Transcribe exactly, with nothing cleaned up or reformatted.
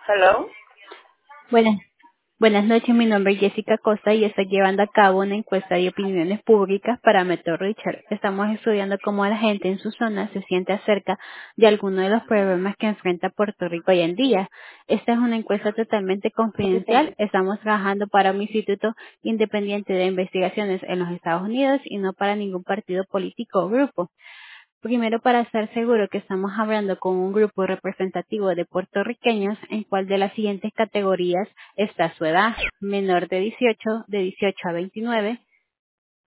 Hello. Buenas, buenas noches, mi nombre es Jessica Costa y estoy llevando a cabo una encuesta de opiniones públicas para Metro Richard. Estamos estudiando cómo la gente en su zona se siente acerca de algunos de los problemas que enfrenta Puerto Rico hoy en día. Esta es una encuesta totalmente confidencial. Estamos trabajando para un instituto independiente de investigaciones en los Estados Unidos y no para ningún partido político o grupo. Primero, para estar seguro que estamos hablando con un grupo representativo de puertorriqueños, en cuál de las siguientes categorías está su edad: menor de dieciocho, de dieciocho a veintinueve,